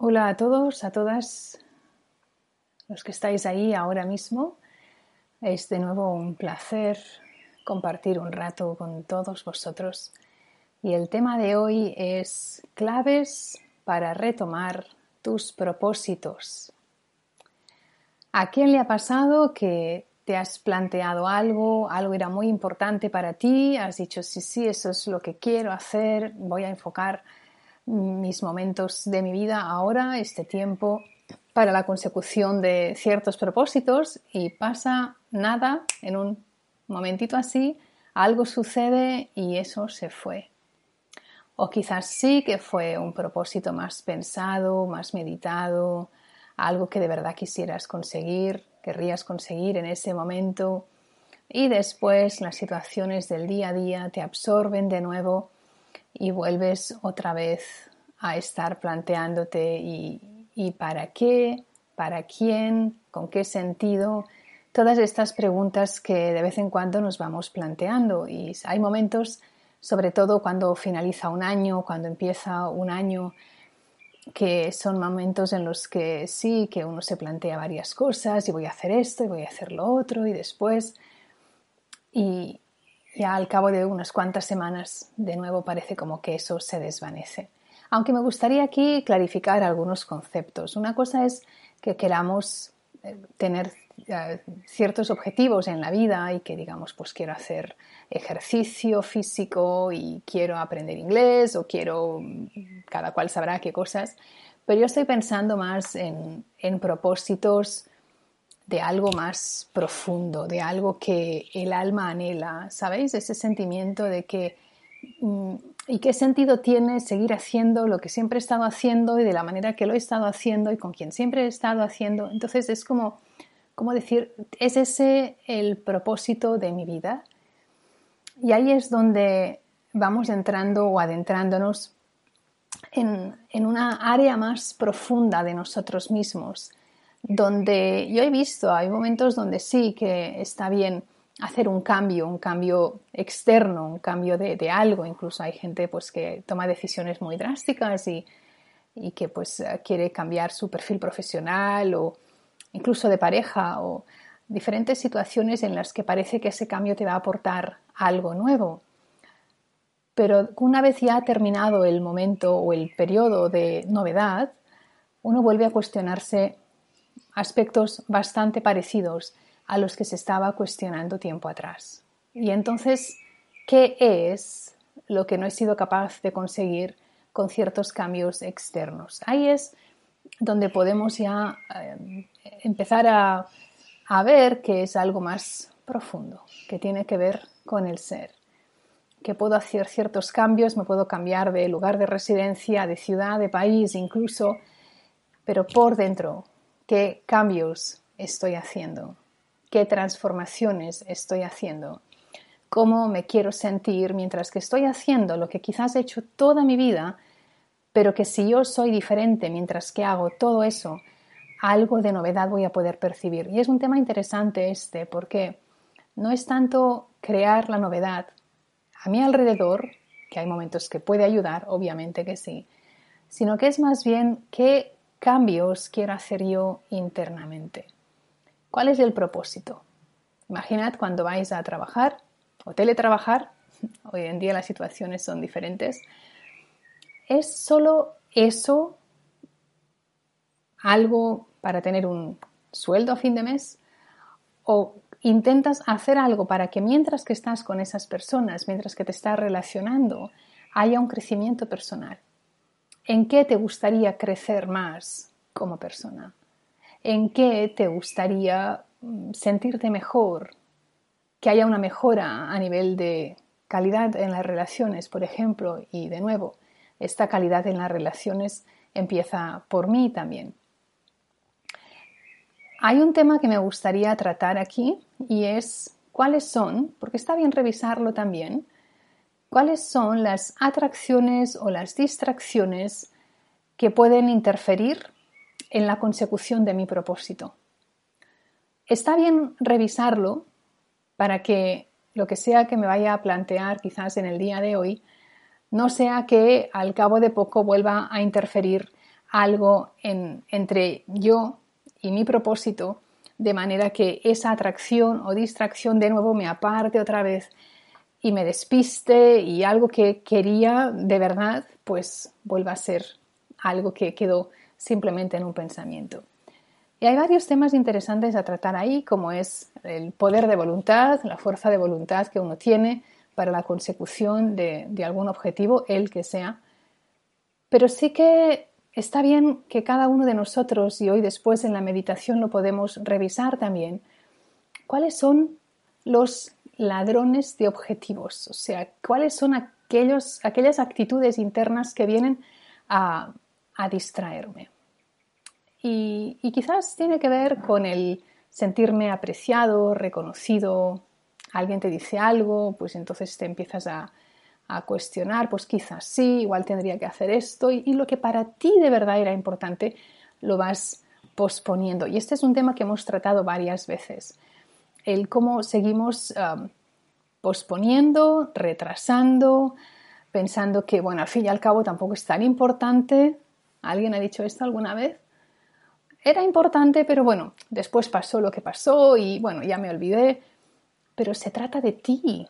Hola a todos, a todas los que estáis ahí ahora mismo. Es de nuevo un placer compartir un rato con todos vosotros. Y el tema de hoy es claves para retomar tus propósitos. ¿A quién le ha pasado que te has planteado algo era muy importante para ti? Has dicho, sí, eso es lo que quiero hacer, voy a enfocar mis momentos de mi vida ahora, este tiempo, para la consecución de ciertos propósitos y pasa nada, en un momentito así, algo sucede y eso se fue. O quizás sí que fue un propósito más pensado, más meditado, algo que de verdad querrías conseguir en ese momento y después las situaciones del día a día te absorben de nuevo y vuelves otra vez a estar planteándote y para qué, para quién, con qué sentido, todas estas preguntas que de vez en cuando nos vamos planteando. Y hay momentos, sobre todo cuando finaliza un año, cuando empieza un año, que son momentos en los que sí, que uno se plantea varias cosas y voy a hacer esto y voy a hacer lo otro y después, y ya al cabo de unas cuantas semanas de nuevo parece como que eso se desvanece. Aunque me gustaría aquí clarificar algunos conceptos. Una cosa es que queramos tener ciertos objetivos en la vida y que digamos, pues quiero hacer ejercicio físico y quiero aprender inglés o quiero, cada cual sabrá qué cosas, pero yo estoy pensando más en propósitos de algo más profundo, de algo que el alma anhela, ¿sabéis? Ese sentimiento de que ¿y qué sentido tiene seguir haciendo lo que siempre he estado haciendo y de la manera que lo he estado haciendo y con quien siempre he estado haciendo? Entonces es como decir, ¿es ese el propósito de mi vida? Y ahí es donde vamos entrando o adentrándonos en una área más profunda de nosotros mismos, donde yo he visto, hay momentos donde sí que está bien hacer un cambio externo, un cambio de algo. Incluso hay gente pues, que toma decisiones muy drásticas y que pues, quiere cambiar su perfil profesional o incluso de pareja o diferentes situaciones en las que parece que ese cambio te va a aportar algo nuevo. Pero una vez ya ha terminado el momento o el periodo de novedad, uno vuelve a cuestionarse aspectos bastante parecidos a los que se estaba cuestionando tiempo atrás. Y entonces, ¿qué es lo que no he sido capaz de conseguir con ciertos cambios externos? Ahí es donde podemos ya empezar a ver que es algo más profundo, que tiene que ver con el ser. Que puedo hacer ciertos cambios, me puedo cambiar de lugar de residencia, de ciudad, de país incluso, pero por dentro, ¿qué cambios estoy haciendo? ¿Qué transformaciones estoy haciendo? ¿Cómo me quiero sentir mientras que estoy haciendo lo que quizás he hecho toda mi vida, pero que si yo soy diferente mientras que hago todo eso, algo de novedad voy a poder percibir? Y es un tema interesante porque no es tanto crear la novedad a mi alrededor, que hay momentos que puede ayudar, obviamente que sí, sino que es más bien qué cambios quiero hacer yo internamente. ¿Cuál es el propósito? Imaginad cuando vais a trabajar o teletrabajar, hoy en día las situaciones son diferentes, ¿es solo eso algo para tener un sueldo a fin de mes? ¿O intentas hacer algo para que mientras que estás con esas personas, mientras que te estás relacionando, haya un crecimiento personal? ¿En qué te gustaría crecer más como persona? ¿En qué te gustaría sentirte mejor? Que haya una mejora a nivel de calidad en las relaciones, por ejemplo, y de nuevo, esta calidad en las relaciones empieza por mí también. Hay un tema que me gustaría tratar aquí y es cuáles son, porque está bien revisarlo también, cuáles son las atracciones o las distracciones que pueden interferir en la consecución de mi propósito. Está bien revisarlo para que lo que sea que me vaya a plantear quizás en el día de hoy no sea que al cabo de poco vuelva a interferir algo entre yo y mi propósito, de manera que esa atracción o distracción de nuevo me aparte otra vez y me despiste y algo que quería de verdad, pues vuelva a ser algo que quedó simplemente en un pensamiento. Y hay varios temas interesantes a tratar ahí, como es el poder de voluntad, la fuerza de voluntad que uno tiene para la consecución de algún objetivo, el que sea. Pero sí que está bien que cada uno de nosotros, y hoy después en la meditación lo podemos revisar también, cuáles son los ladrones de objetivos, o sea, cuáles son aquellas actitudes internas que vienen a distraerme. Y quizás tiene que ver con el sentirme apreciado, reconocido. Alguien te dice algo, pues entonces te empiezas a cuestionar, pues quizás sí, igual tendría que hacer esto. Y lo que para ti de verdad era importante, lo vas posponiendo. Y este es un tema que hemos tratado varias veces. El cómo seguimos posponiendo, retrasando, pensando que, bueno, al fin y al cabo tampoco es tan importante. ¿Alguien ha dicho esto alguna vez? Era importante, pero bueno, después pasó lo que pasó y bueno, ya me olvidé. Pero se trata de ti.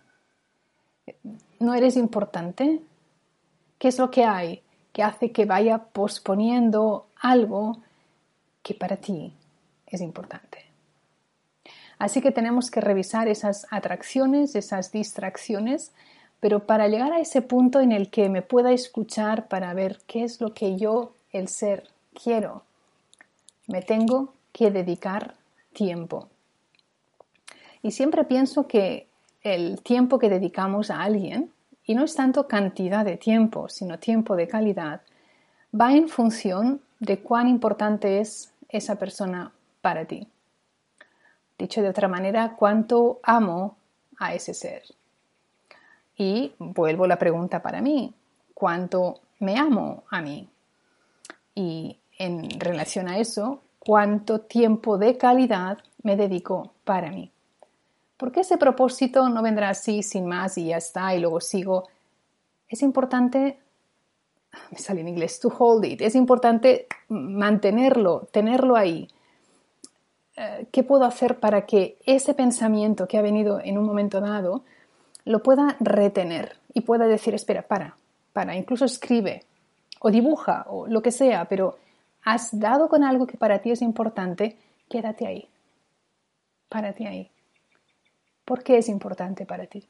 ¿No eres importante? ¿Qué es lo que hay que hace que vaya posponiendo algo que para ti es importante? Así que tenemos que revisar esas atracciones, esas distracciones, pero para llegar a ese punto en el que me pueda escuchar para ver qué es lo que yo, el ser, quiero. Me tengo que dedicar tiempo. Y siempre pienso que el tiempo que dedicamos a alguien, y no es tanto cantidad de tiempo, sino tiempo de calidad, va en función de cuán importante es esa persona para ti. Dicho de otra manera, cuánto amo a ese ser. Y vuelvo la pregunta para mí, ¿cuánto me amo a mí? Y en relación a eso, ¿cuánto tiempo de calidad me dedico para mí? Porque ese propósito no vendrá así, sin más, y ya está, y luego sigo. Es importante, me sale en inglés, to hold it, es importante mantenerlo, tenerlo ahí. ¿Qué puedo hacer para que ese pensamiento que ha venido en un momento dado lo pueda retener y pueda decir, espera, para, incluso escribe o dibuja o lo que sea, pero has dado con algo que para ti es importante, quédate ahí, párate ahí. ¿Por qué es importante para ti?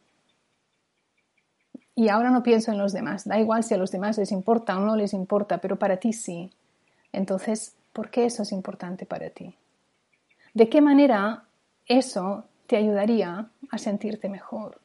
Y ahora no pienso en los demás, da igual si a los demás les importa o no les importa, pero para ti sí. Entonces, ¿por qué eso es importante para ti? ¿De qué manera eso te ayudaría a sentirte mejor?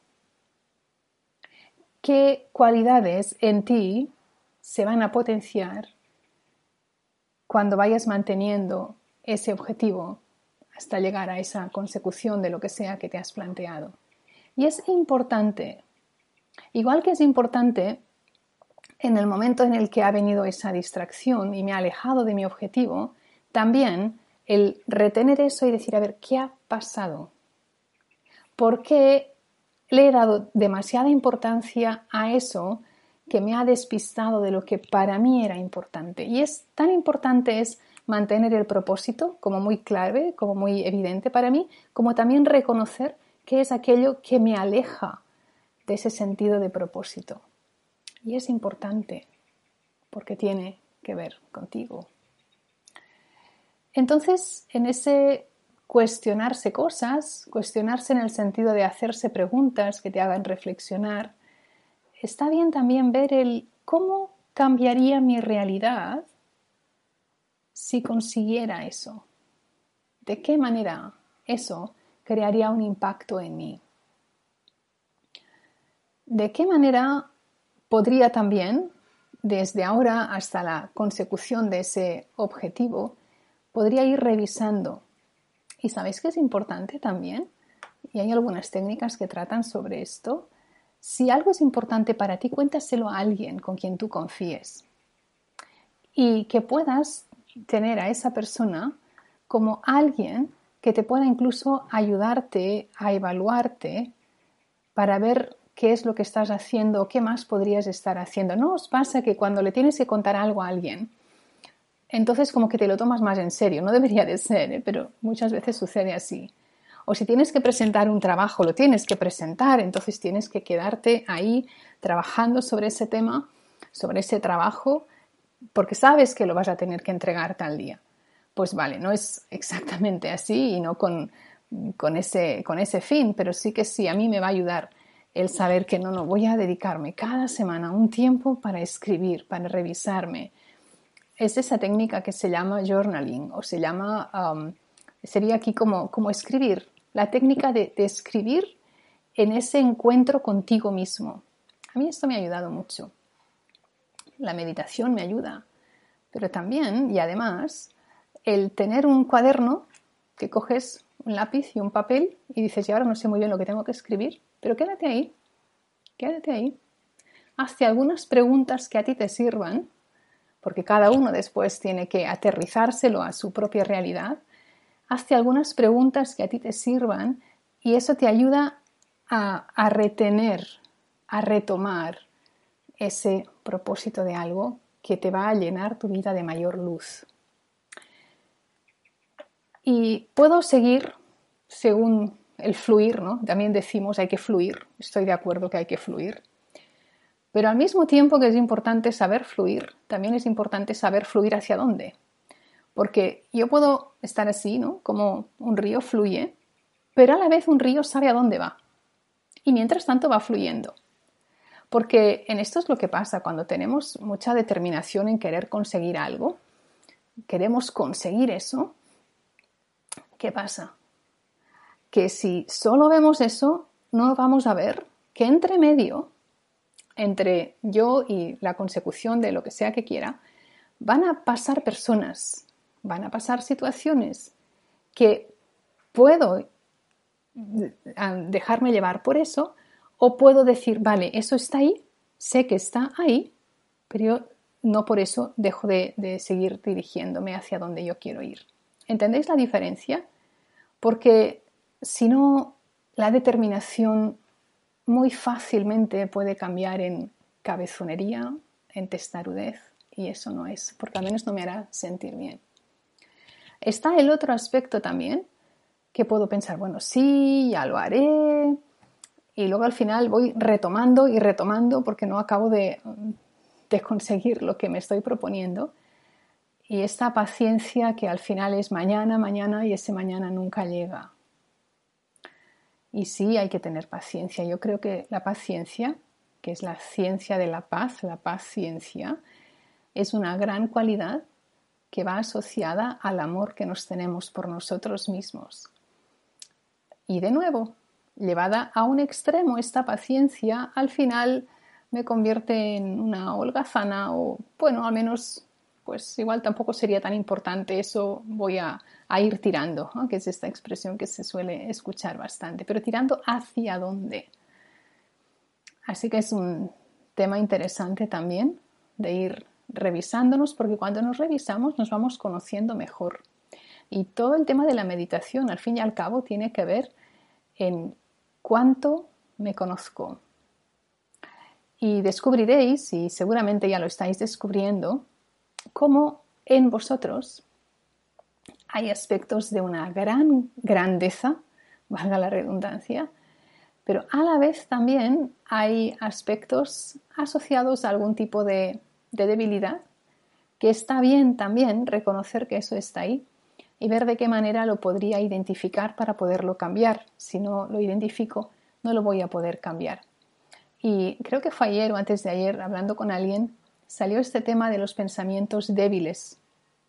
¿Qué cualidades en ti se van a potenciar cuando vayas manteniendo ese objetivo hasta llegar a esa consecución de lo que sea que te has planteado? Y es importante, igual que es importante en el momento en el que ha venido esa distracción y me ha alejado de mi objetivo, también el retener eso y decir, a ver, ¿qué ha pasado? ¿Por qué le he dado demasiada importancia a eso que me ha despistado de lo que para mí era importante? Y es tan importante es mantener el propósito como muy clave, como muy evidente para mí, como también reconocer qué es aquello que me aleja de ese sentido de propósito. Y es importante porque tiene que ver contigo. Entonces, en ese cuestionarse cosas, cuestionarse en el sentido de hacerse preguntas que te hagan reflexionar, está bien también ver el cómo cambiaría mi realidad si consiguiera eso. ¿De qué manera eso crearía un impacto en mí? ¿De qué manera podría también, desde ahora hasta la consecución de ese objetivo, podría ir revisando? ¿Y sabéis que es importante también? Y hay algunas técnicas que tratan sobre esto. Si algo es importante para ti, cuéntaselo a alguien con quien tú confíes. Y que puedas tener a esa persona como alguien que te pueda incluso ayudarte a evaluarte para ver qué es lo que estás haciendo o qué más podrías estar haciendo. ¿No os pasa que cuando le tienes que contar algo a alguien, entonces como que te lo tomas más en serio. No debería de ser, ¿eh? Pero muchas veces sucede así. O si tienes que presentar un trabajo, lo tienes que presentar, entonces tienes que quedarte ahí trabajando sobre ese tema, sobre ese trabajo, porque sabes que lo vas a tener que entregar tal día. Pues vale, no es exactamente así y no con ese fin, pero sí que sí, a mí me va a ayudar el saber que no voy a dedicarme cada semana un tiempo para escribir, para revisarme. Es esa técnica que se llama journaling o se llama, sería aquí como escribir, la técnica de escribir en ese encuentro contigo mismo. A mí esto me ha ayudado mucho. La meditación me ayuda, pero también y además el tener un cuaderno que coges un lápiz y un papel y dices, y ahora no sé muy bien lo que tengo que escribir, pero quédate ahí. Hazte algunas preguntas que a ti te sirvan, porque cada uno después tiene que aterrizárselo a su propia realidad. Hazte algunas preguntas que a ti te sirvan y eso te ayuda a retener, a retomar ese propósito de algo que te va a llenar tu vida de mayor luz. Y puedo seguir según el fluir, ¿no? También decimos hay que fluir, estoy de acuerdo que hay que fluir. Pero al mismo tiempo que es importante saber fluir, también es importante saber fluir hacia dónde. Porque yo puedo estar así, ¿no? Como un río fluye, pero a la vez un río sabe a dónde va. Y mientras tanto va fluyendo. Porque en esto es lo que pasa cuando tenemos mucha determinación en querer conseguir algo, queremos conseguir eso, ¿qué pasa? Que si solo vemos eso, no vamos a ver que entre medio, entre yo y la consecución de lo que sea que quiera, van a pasar personas, van a pasar situaciones que puedo dejarme llevar por eso o puedo decir, vale, eso está ahí, sé que está ahí, pero yo no por eso dejo de seguir dirigiéndome hacia donde yo quiero ir. ¿Entendéis la diferencia? Porque si no, la determinación muy fácilmente puede cambiar en cabezonería, en testarudez, y eso no es, porque al menos no me hará sentir bien. Está el otro aspecto también, que puedo pensar, bueno, sí, ya lo haré, y luego al final voy retomando y retomando porque no acabo de conseguir lo que me estoy proponiendo. Y esta paciencia que al final es mañana, mañana, y ese mañana nunca llega. Y sí, hay que tener paciencia. Yo creo que la paciencia, que es la ciencia de la paz, la paciencia, es una gran cualidad que va asociada al amor que nos tenemos por nosotros mismos. Y de nuevo, llevada a un extremo, esta paciencia al final me convierte en una holgazana o, bueno, al menos, pues igual tampoco sería tan importante, eso voy a ir tirando, ¿no? Que es esta expresión que se suele escuchar bastante, pero tirando hacia dónde. Así que es un tema interesante también de ir revisándonos, porque cuando nos revisamos nos vamos conociendo mejor. Y todo el tema de la meditación, al fin y al cabo, tiene que ver en cuánto me conozco. Y descubriréis, y seguramente ya lo estáis descubriendo, cómo en vosotros hay aspectos de una gran grandeza, valga la redundancia, pero a la vez también hay aspectos asociados a algún tipo de debilidad, que está bien también reconocer que eso está ahí y ver de qué manera lo podría identificar para poderlo cambiar. Si no lo identifico, no lo voy a poder cambiar. Y creo que fue ayer o antes de ayer, hablando con alguien, salió este tema de los pensamientos débiles.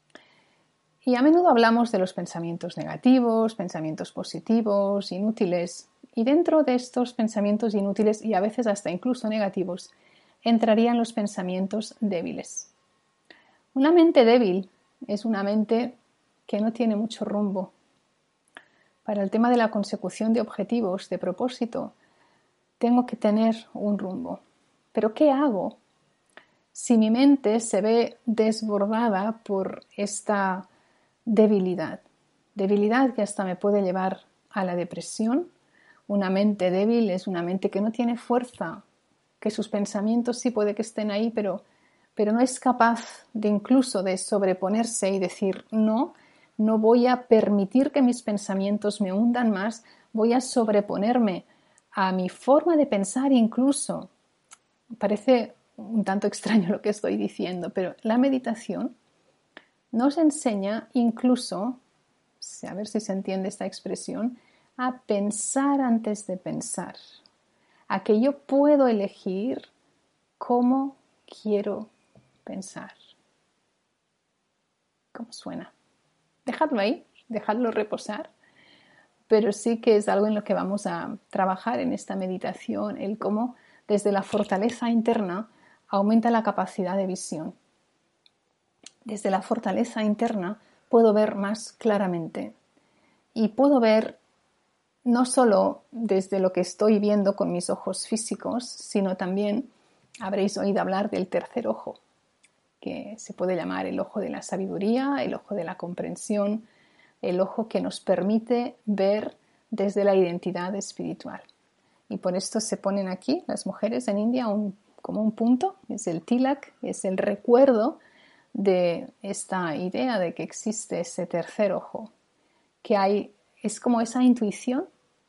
Y a menudo hablamos de los pensamientos negativos, pensamientos positivos, inútiles. Y dentro de estos pensamientos inútiles y a veces hasta incluso negativos, entrarían los pensamientos débiles. Una mente débil es una mente que no tiene mucho rumbo. Para el tema de la consecución de objetivos, de propósito, tengo que tener un rumbo. Pero ¿qué hago si mi mente se ve desbordada por esta debilidad? Debilidad que hasta me puede llevar a la depresión. Una mente débil es una mente que no tiene fuerza, que sus pensamientos sí puede que estén ahí, pero pero no es capaz de incluso de sobreponerse y decir no, no voy a permitir que mis pensamientos me hundan más, voy a sobreponerme a mi forma de pensar incluso. Parece un tanto extraño lo que estoy diciendo, pero la meditación nos enseña incluso, a ver si se entiende esta expresión, a pensar antes de pensar, a que yo puedo elegir cómo quiero pensar. ¿Cómo suena? Dejadlo ahí, dejadlo reposar, pero sí que es algo en lo que vamos a trabajar en esta meditación, el cómo desde la fortaleza interna aumenta la capacidad de visión. Desde la fortaleza interna puedo ver más claramente y puedo ver no solo desde lo que estoy viendo con mis ojos físicos, sino también habréis oído hablar del tercer ojo, que se puede llamar el ojo de la sabiduría, el ojo de la comprensión, el ojo que nos permite ver desde la identidad espiritual. Y por esto se ponen aquí las mujeres en India como un punto, es el tilak, es el recuerdo de esta idea de que existe ese tercer ojo, que hay, es como esa intuición,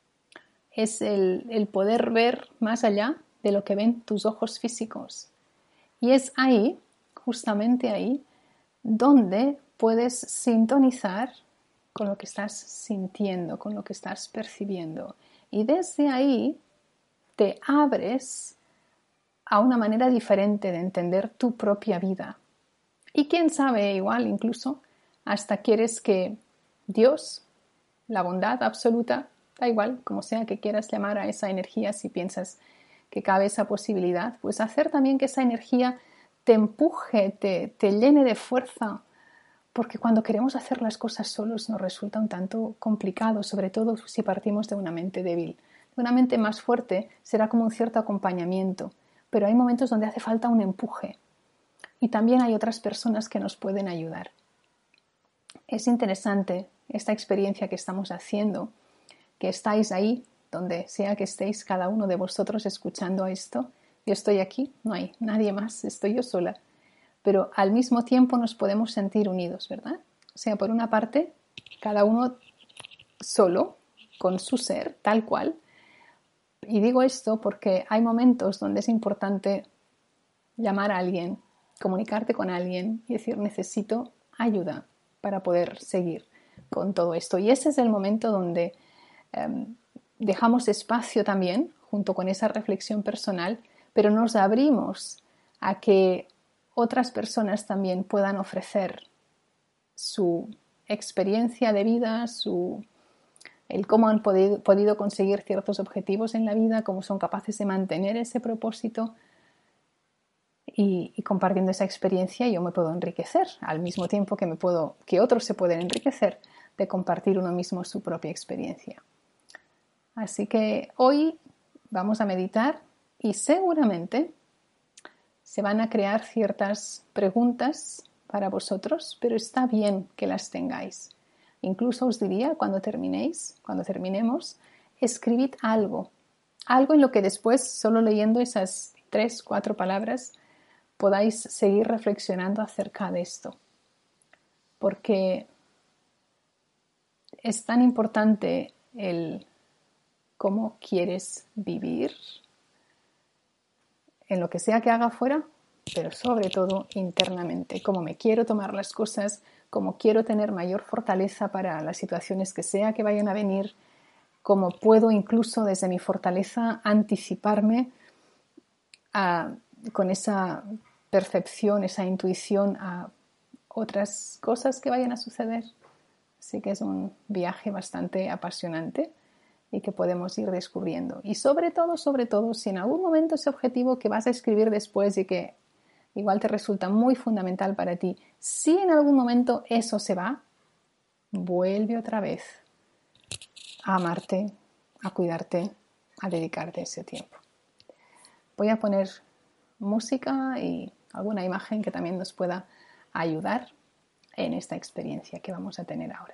es el poder ver más allá de lo que ven tus ojos físicos. Y es ahí, justamente ahí, donde puedes sintonizar con lo que estás sintiendo, con lo que estás percibiendo. Y desde ahí te abres a una manera diferente de entender tu propia vida. Y quién sabe, igual incluso, hasta quieres que Dios, la bondad absoluta, da igual, como sea que quieras llamar a esa energía, si piensas que cabe esa posibilidad, pues hacer también que esa energía te empuje, te llene de fuerza, porque cuando queremos hacer las cosas solos nos resulta un tanto complicado, sobre todo si partimos de una mente débil. Una mente más fuerte será como un cierto acompañamiento, pero hay momentos donde hace falta un empuje y también hay otras personas que nos pueden ayudar. Es interesante esta experiencia que estamos haciendo, que estáis ahí, donde sea que estéis cada uno de vosotros escuchando esto. Yo estoy aquí, no hay nadie más, estoy yo sola. Pero al mismo tiempo nos podemos sentir unidos, ¿verdad? O sea, por una parte, cada uno solo, con su ser, tal cual. Y digo esto porque hay momentos donde es importante llamar a alguien, comunicarte con alguien y decir, necesito ayuda para poder seguir con todo esto. Y ese es el momento donde dejamos espacio también, junto con esa reflexión personal, pero nos abrimos a que otras personas también puedan ofrecer su experiencia de vida, el cómo han podido conseguir ciertos objetivos en la vida, cómo son capaces de mantener ese propósito y compartiendo esa experiencia yo me puedo enriquecer al mismo tiempo que otros se pueden enriquecer de compartir uno mismo su propia experiencia. Así que hoy vamos a meditar y seguramente se van a crear ciertas preguntas para vosotros, pero está bien que las tengáis. Incluso os diría, cuando terminemos, escribid algo en lo que después, solo leyendo esas 3, 4 palabras, podáis seguir reflexionando acerca de esto. Porque es tan importante el cómo quieres vivir en lo que sea que haga afuera, pero sobre todo internamente, cómo me quiero tomar las cosas, cómo quiero tener mayor fortaleza para las situaciones que sea que vayan a venir, cómo puedo incluso desde mi fortaleza anticiparme con esa percepción, esa intuición a otras cosas que vayan a suceder. Así que es un viaje bastante apasionante y que podemos ir descubriendo. Y sobre todo, si en algún momento ese objetivo que vas a escribir después y que igual te resulta muy fundamental para ti, si en algún momento eso se va, vuelve otra vez a amarte, a cuidarte, a dedicarte ese tiempo. Voy a poner música y alguna imagen que también nos pueda ayudar en esta experiencia que vamos a tener ahora.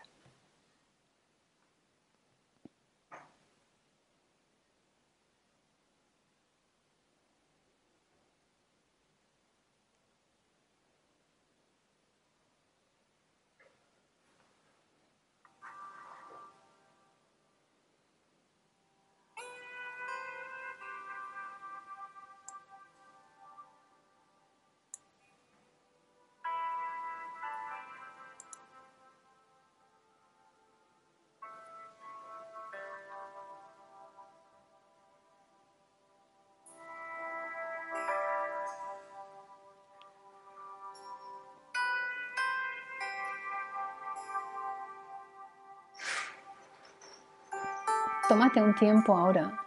tómate un tiempo ahora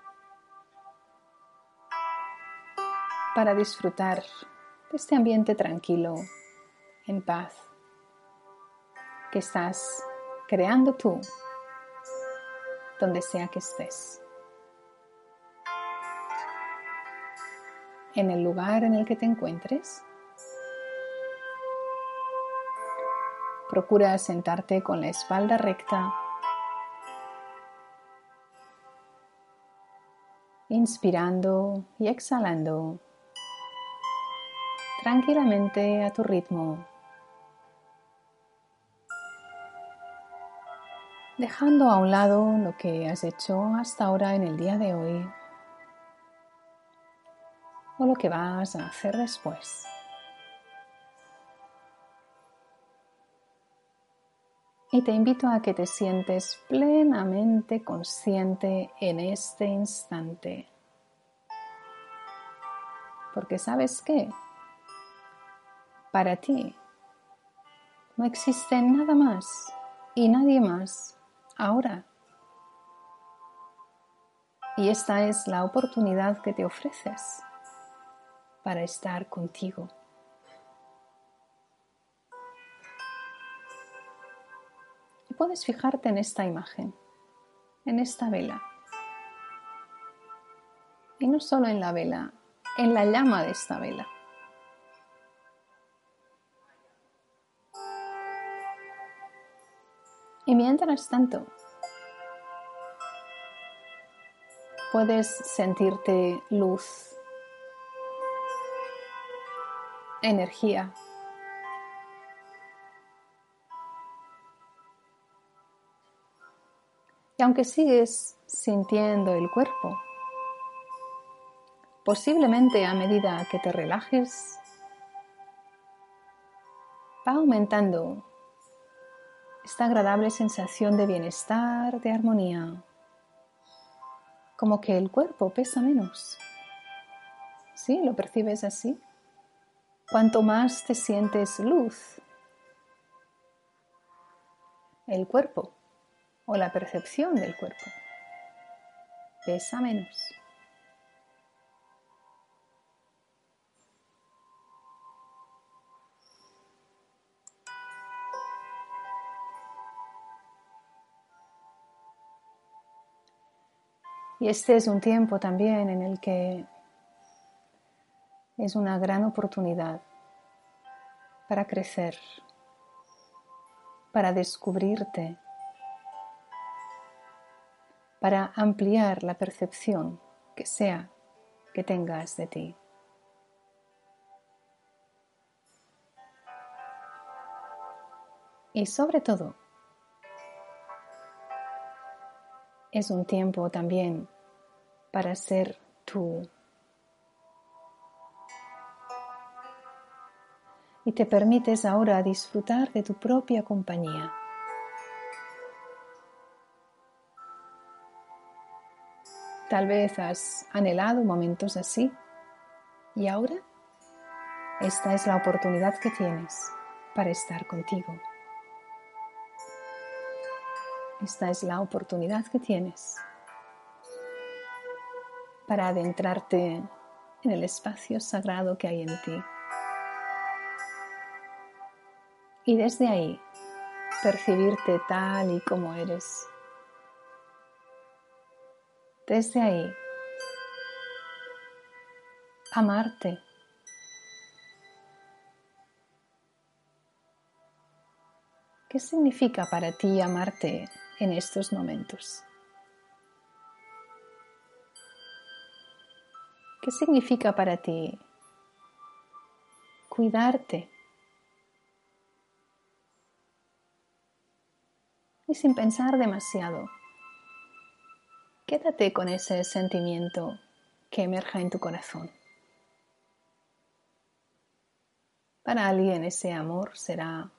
para disfrutar de este ambiente tranquilo, en paz, que estás creando tú, donde sea que estés. En el lugar en el que te encuentres, procura sentarte con la espalda recta, inspirando y exhalando tranquilamente a tu ritmo, dejando a un lado lo que has hecho hasta ahora en el día de hoy o lo que vas a hacer después. Y te invito a que te sientes plenamente consciente en este instante. Porque ¿sabes qué? Para ti no existe nada más y nadie más ahora. Y esta es la oportunidad que te ofreces para estar contigo. Y puedes fijarte en esta imagen, en esta vela. Y no solo en la vela, en la llama de esta vela. Y mientras tanto, puedes sentirte luz, energía. Y aunque sigues sintiendo el cuerpo, posiblemente a medida que te relajes, va aumentando esta agradable sensación de bienestar, de armonía, como que el cuerpo pesa menos. ¿Sí? ¿Lo percibes así? Cuanto más te sientes luz, el cuerpo o la percepción del cuerpo pesa menos. Y este es un tiempo también en el que es una gran oportunidad para crecer, para descubrirte, para ampliar la percepción que sea que tengas de ti. Y sobre todo, es un tiempo también para ser tú. Y te permites ahora disfrutar de tu propia compañía. Tal vez has anhelado momentos así y ahora esta es la oportunidad que tienes para estar contigo. Esta es la oportunidad que tienes para adentrarte en el espacio sagrado que hay en ti. Y desde ahí, percibirte tal y como eres. Desde ahí, amarte. ¿Qué significa para ti amarte en estos momentos? ¿Qué significa para ti cuidarte? Y sin pensar demasiado, quédate con ese sentimiento que emerja en tu corazón. Para alguien ese amor será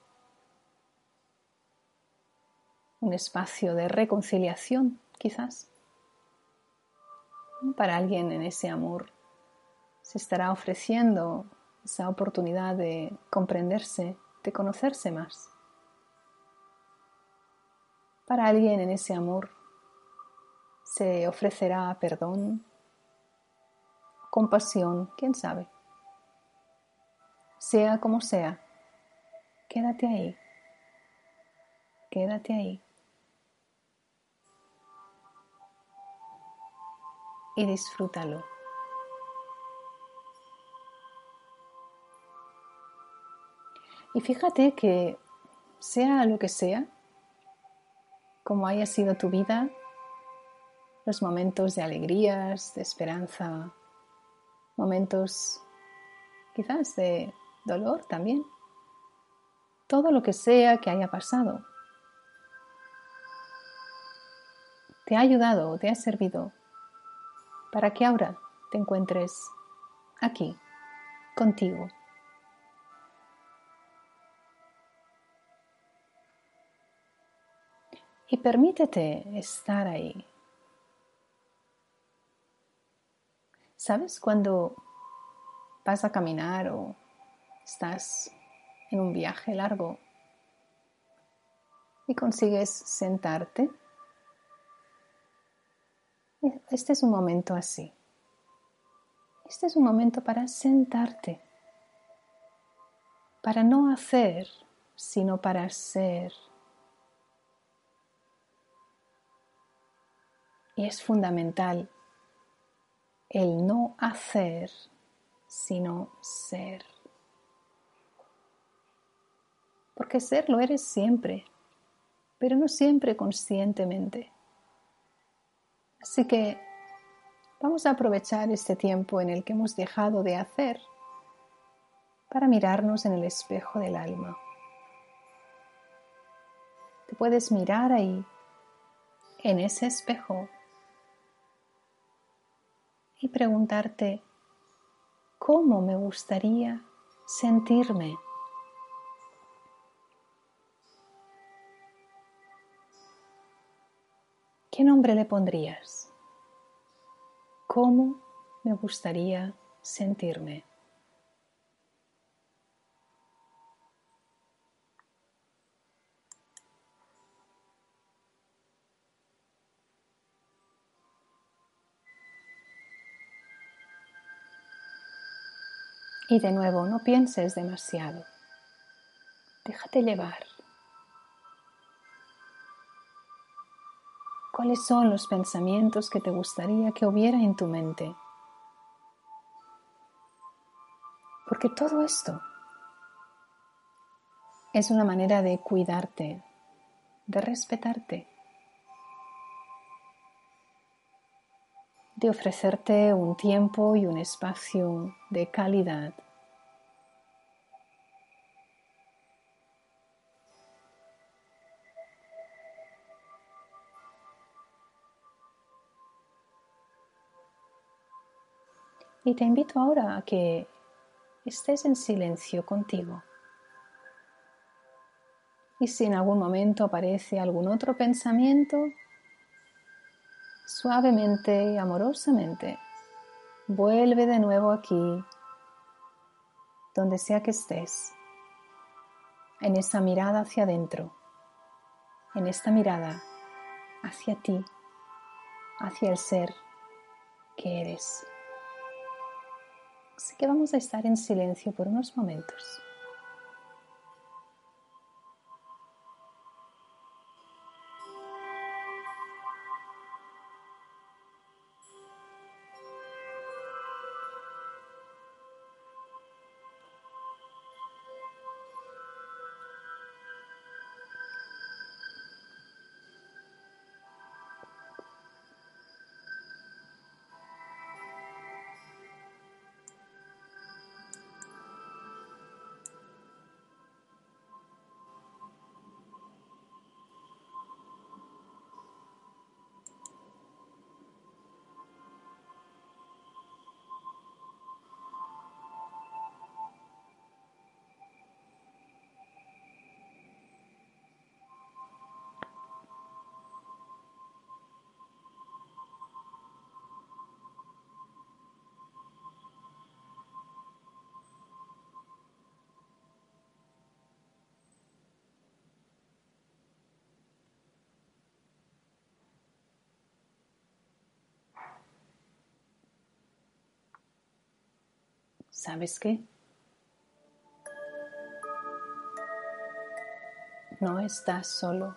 un espacio de reconciliación, quizás. Para alguien en ese amor se estará ofreciendo esa oportunidad de comprenderse, de conocerse más. Para alguien en ese amor se ofrecerá perdón, compasión, quién sabe. Sea como sea, quédate ahí, quédate ahí. Y disfrútalo. Y fíjate que sea lo que sea, como haya sido tu vida, los momentos de alegrías, de esperanza, momentos quizás de dolor también, todo lo que sea que haya pasado, te ha ayudado o te ha servido para que ahora te encuentres aquí, contigo. Y permítete estar ahí. ¿Sabes cuando vas a caminar o estás en un viaje largo y consigues sentarte? Este es un momento así. Este es un momento para sentarte, para no hacer, sino para ser. Y es fundamental el no hacer, sino ser. Porque ser lo eres siempre, pero no siempre conscientemente. Así que vamos a aprovechar este tiempo en el que hemos dejado de hacer para mirarnos en el espejo del alma. Te puedes mirar ahí, en ese espejo, y preguntarte, ¿cómo me gustaría sentirme? ¿Qué nombre le pondrías? ¿Cómo me gustaría sentirme? Y de nuevo, no pienses demasiado. Déjate llevar. ¿Cuáles son los pensamientos que te gustaría que hubiera en tu mente? Porque todo esto es una manera de cuidarte, de respetarte, de ofrecerte un tiempo y un espacio de calidad. Y te invito ahora a que estés en silencio contigo. Y si en algún momento aparece algún otro pensamiento, suavemente y amorosamente, vuelve de nuevo aquí, donde sea que estés, en esa mirada hacia adentro, en esta mirada hacia ti, hacia el ser que eres. Así que vamos a estar en silencio por unos momentos. ¿Sabes qué? No estás solo.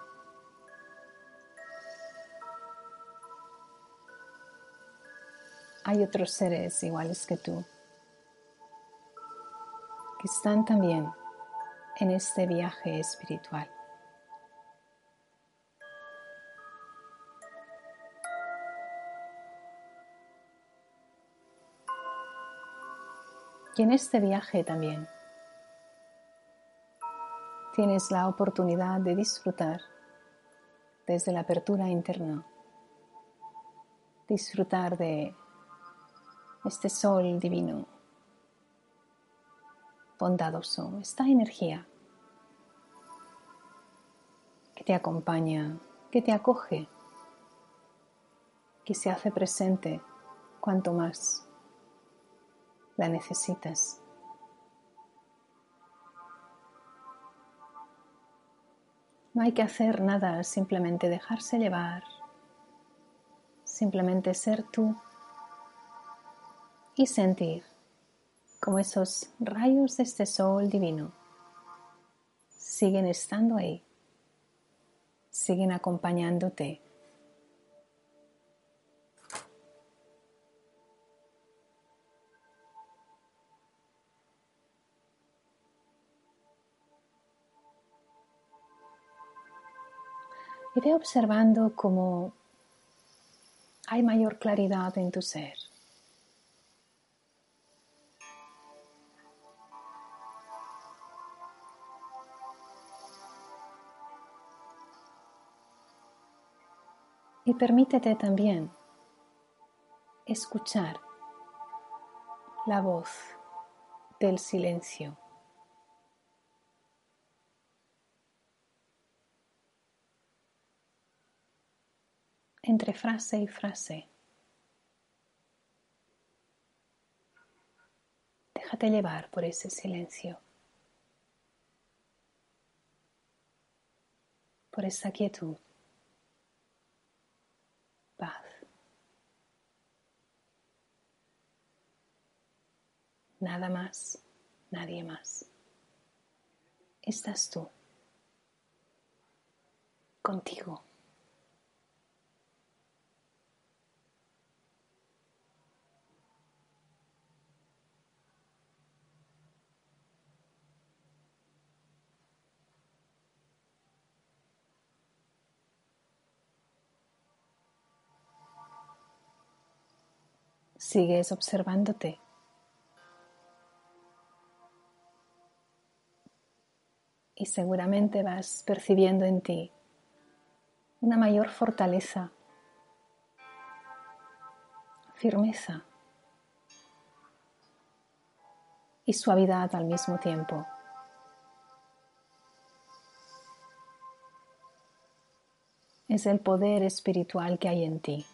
Hay otros seres iguales que tú que están también en este viaje espiritual. Y en este viaje también tienes la oportunidad de disfrutar desde la apertura interna, disfrutar de este sol divino, bondadoso, esta energía que te acompaña, que te acoge, que se hace presente cuanto más la necesitas. No hay que hacer nada, simplemente dejarse llevar, simplemente ser tú y sentir como esos rayos de este sol divino siguen estando ahí, siguen acompañándote. Y ve observando cómo hay mayor claridad en tu ser. Y permítete también escuchar la voz del silencio. Entre frase y frase, déjate llevar por ese silencio, por esa quietud, paz. Nada más, nadie más. Estás tú, contigo. Sigues observándote. Y seguramente vas percibiendo en ti una mayor fortaleza, firmeza y suavidad al mismo tiempo. Es el poder espiritual que hay en ti.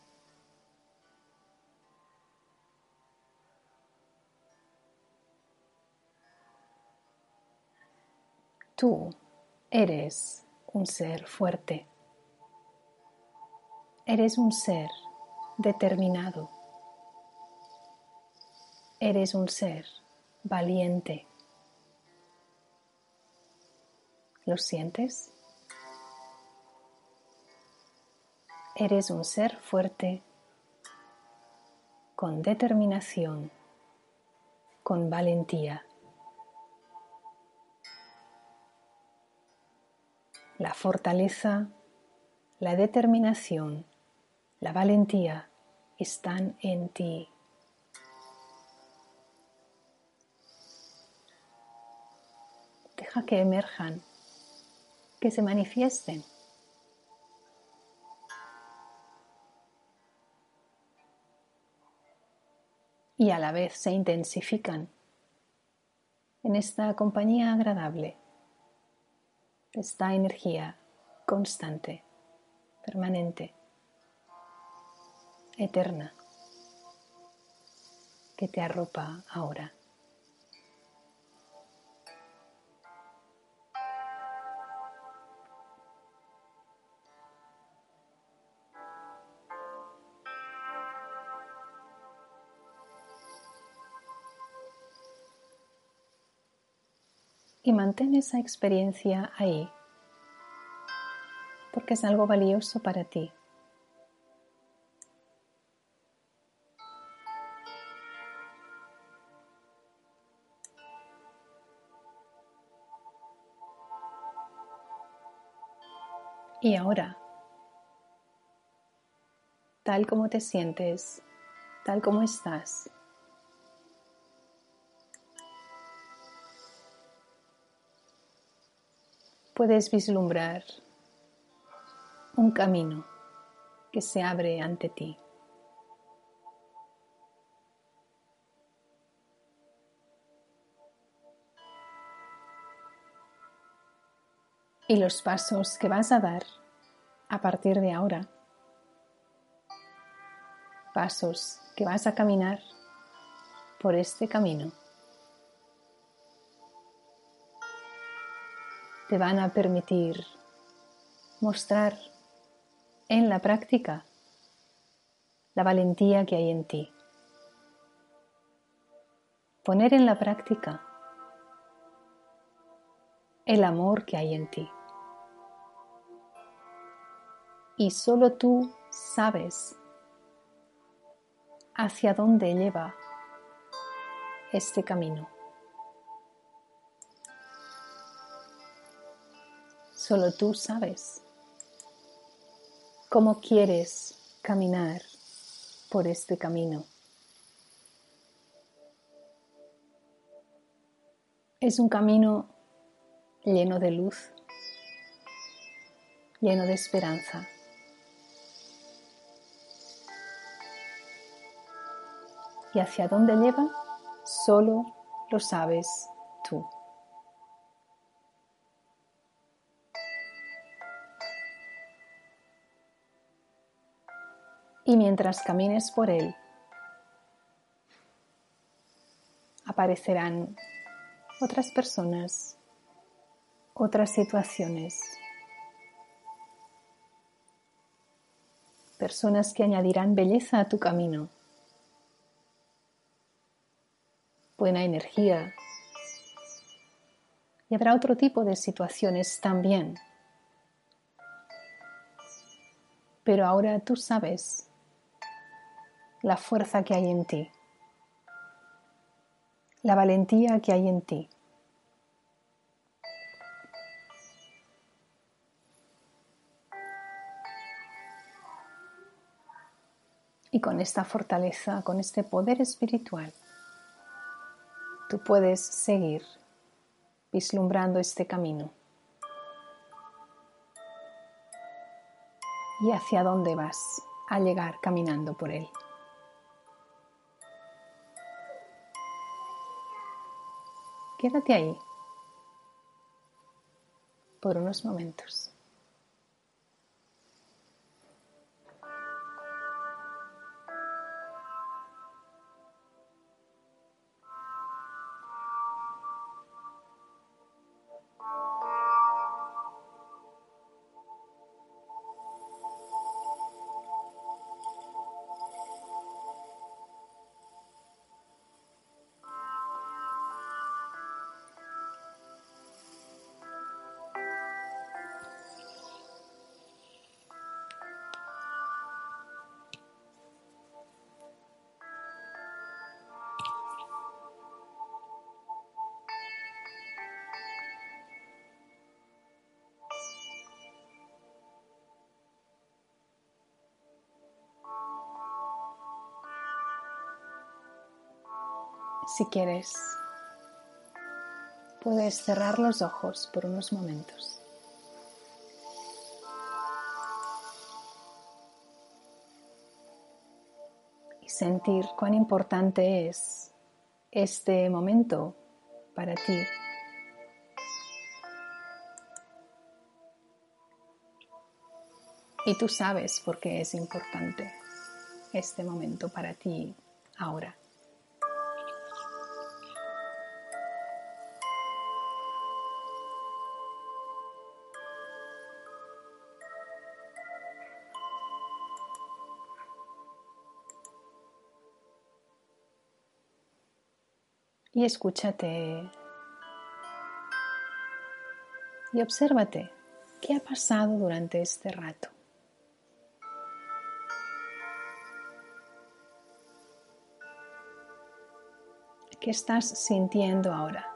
Tú eres un ser fuerte. Eres un ser determinado. Eres un ser valiente. ¿Lo sientes? Eres un ser fuerte, con determinación, con valentía. La fortaleza, la determinación, la valentía están en ti. Deja que emerjan, que se manifiesten. Y a la vez se intensifican en esta compañía agradable, esta energía constante, permanente, eterna, que te arropa ahora. y mantén esa experiencia ahí, porque es algo valioso para ti. Y ahora, tal como te sientes, tal como estás, puedes vislumbrar un camino que se abre ante ti. Y los pasos que vas a dar a partir de ahora, pasos que vas a caminar por este camino, te van a permitir mostrar en la práctica la valentía que hay en ti. Poner en la práctica el amor que hay en ti. Y solo tú sabes hacia dónde lleva este camino. Solo tú sabes cómo quieres caminar por este camino. Es un camino lleno de luz, lleno de esperanza. Y hacia dónde lleva, solo lo sabes tú. Y mientras camines por él, aparecerán otras personas, otras situaciones, personas que añadirán belleza a tu camino, buena energía, y habrá otro tipo de situaciones también. Pero ahora tú sabes la fuerza que hay en ti, la valentía que hay en ti. Y con esta fortaleza, con este poder espiritual, tú puedes seguir vislumbrando este camino. ¿Y hacia dónde vas a llegar caminando por él? Quédate ahí por unos momentos. Si quieres, puedes cerrar los ojos por unos momentos. Y sentir cuán importante es este momento para ti. Y tú sabes por qué es importante este momento para ti ahora. Y escúchate y obsérvate qué ha pasado durante este rato. ¿Qué estás sintiendo ahora?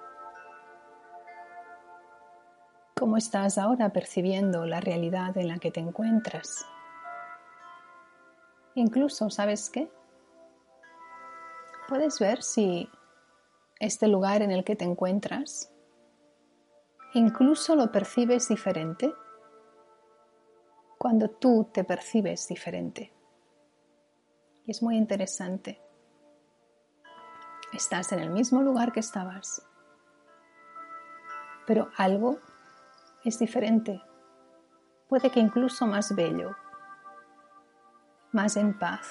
¿Cómo estás ahora percibiendo la realidad en la que te encuentras? Incluso, ¿sabes qué? Puedes ver si este lugar en el que te encuentras incluso lo percibes diferente cuando tú te percibes diferente. Y es muy interesante. Estás en el mismo lugar que estabas, pero algo es diferente. Puede que incluso más bello, más en paz,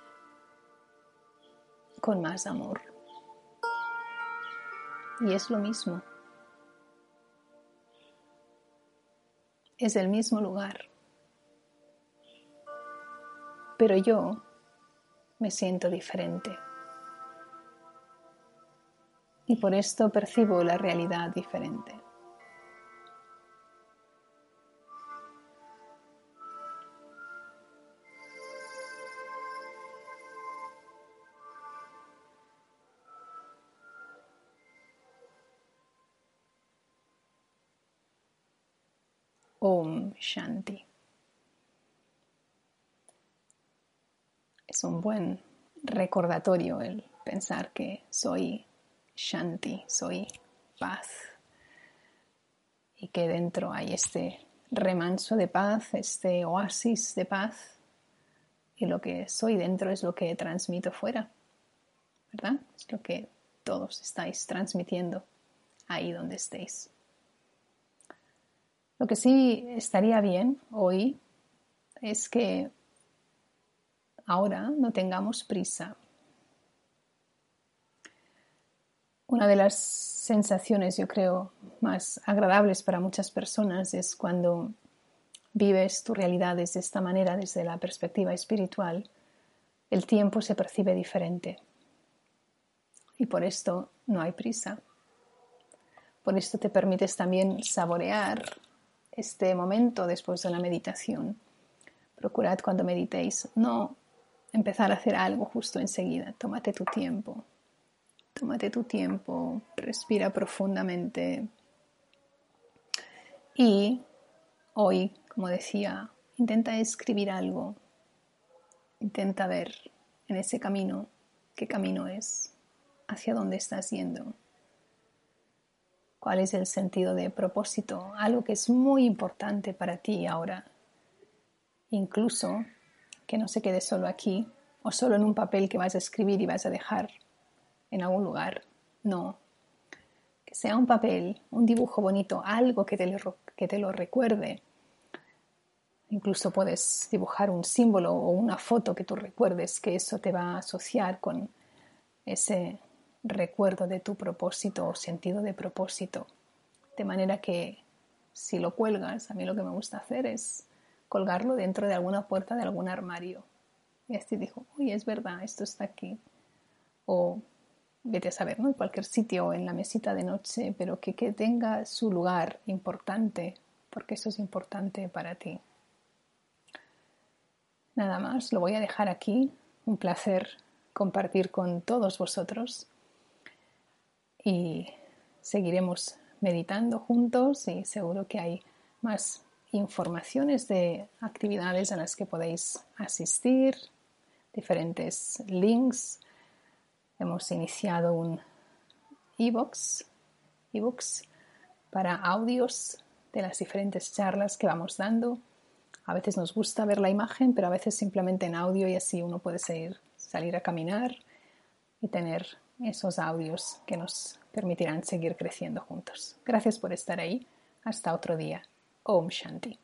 con más amor. Y es lo mismo. Es el mismo lugar. Pero yo me siento diferente. Y por esto percibo la realidad diferente. Om Shanti. Es un buen recordatorio el pensar que soy Shanti, soy paz. Y que dentro hay este remanso de paz, este oasis de paz. Y lo que soy dentro es lo que transmito fuera, ¿verdad? Es lo que todos estáis transmitiendo ahí donde estéis. Lo que sí estaría bien hoy es que ahora no tengamos prisa. Una de las sensaciones, yo creo, más agradables para muchas personas es cuando vives tu realidad desde esta manera, desde la perspectiva espiritual, el tiempo se percibe diferente. Y por esto no hay prisa. Por esto te permites también saborear este momento después de la meditación. Procurad cuando meditéis no empezar a hacer algo justo enseguida. Tómate tu tiempo. Tómate tu tiempo, respira profundamente. Y hoy, como decía, intenta escribir algo. Intenta ver en ese camino qué camino es, hacia dónde estás yendo. ¿Cuál es el sentido de propósito? Algo que es muy importante para ti ahora. Incluso que no se quede solo aquí o solo en un papel que vas a escribir y vas a dejar en algún lugar. No. Que sea un papel, un dibujo bonito, algo que te lo recuerde. Incluso puedes dibujar un símbolo o una foto que tú recuerdes, que eso te va a asociar con ese recuerdo de tu propósito o sentido de propósito. De manera que si lo cuelgas, a mí lo que me gusta hacer es colgarlo dentro de alguna puerta de algún armario. Y así dijo, uy, es verdad, esto está aquí. O vete a saber, ¿no? En cualquier sitio, en la mesita de noche, pero que tenga su lugar importante, porque eso es importante para ti. Nada más, lo voy a dejar aquí. Un placer compartir con todos vosotros y seguiremos meditando juntos y seguro que hay más informaciones de actividades a las que podéis asistir, diferentes links. Hemos iniciado un ebooks para audios de las diferentes charlas que vamos dando. A veces nos gusta ver la imagen, pero a veces simplemente en audio y así uno puede salir a caminar y tener esos audios que nos permitirán seguir creciendo juntos. Gracias por estar ahí. Hasta otro día. Om Shanti.